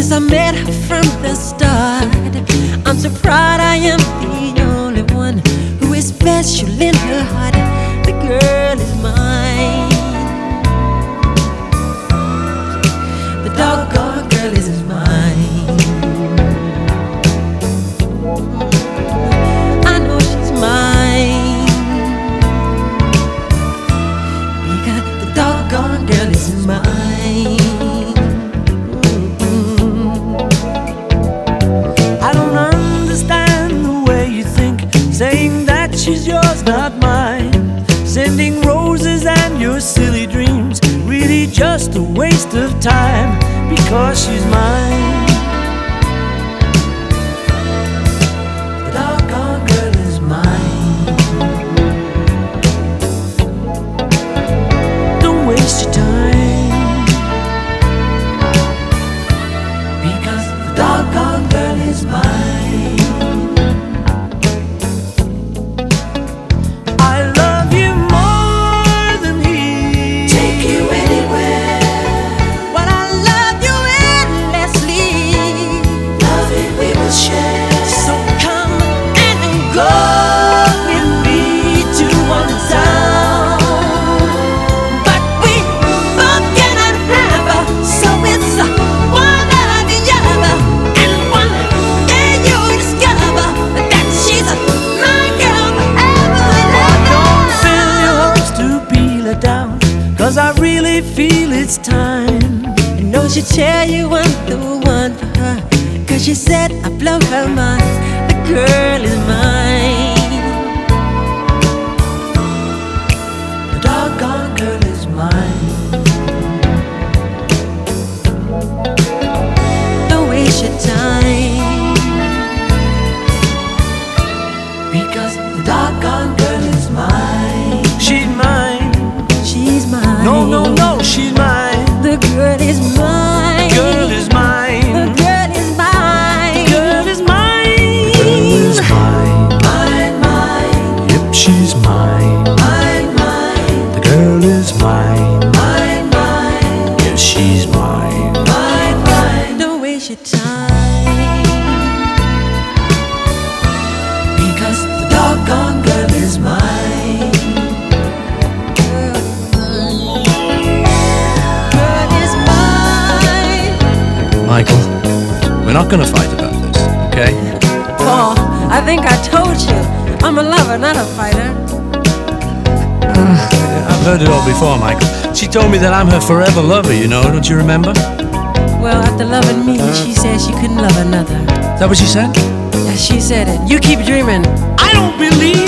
since I met her from the start. I'm so proud I am the only one who is special in her heart. The girl is mine. The doggone girl is mine. I know she's mine, because the doggone girl is mine. I don't understand the way you think, saying that she's yours, not mine. Sending roses and your silly dreams, really just a waste of time, because she's mine. The doggone girl is mine. Don't waste your time, because the doggone girl is mine. I love you more than he. Take you anywhere. But I love you endlessly. Love it we will share. So come and go with me to one town. But we both cannot have her, so it's one or the other. And one day you'll discover that she's my girl forever and Don't ever. fill your hopes to be let down, 'cause I really feel it's time. I know she'll tell you I'm the one for her, 'cause she said I blow her mind. The girl is mine. The doggone girl is mine. Don't waste your time, Because the doggone girl is mine. She's mine. she's mine. No, no, no, she's mine. The girl is mine. Girl is The mine. girl is mine. Girl is mine. Girl is mine. Mine, mine. Yep, she's mine. Mine, mine. The girl is mine. Mine, mine. Yes, she's mine. Mine, mine. Don't waste your time, Because the doggone girl is mine. girl is mine. Michael, we're not gonna fight about this, okay? Paul, I think I told you I'm a lover, not a fighter. I've heard it all before, Michael. She told me that I'm her forever lover, you know, don't you remember? Well, after loving me, she said she couldn't love another. Is that what she said? Yeah, she said it. You keep dreaming. I don't believe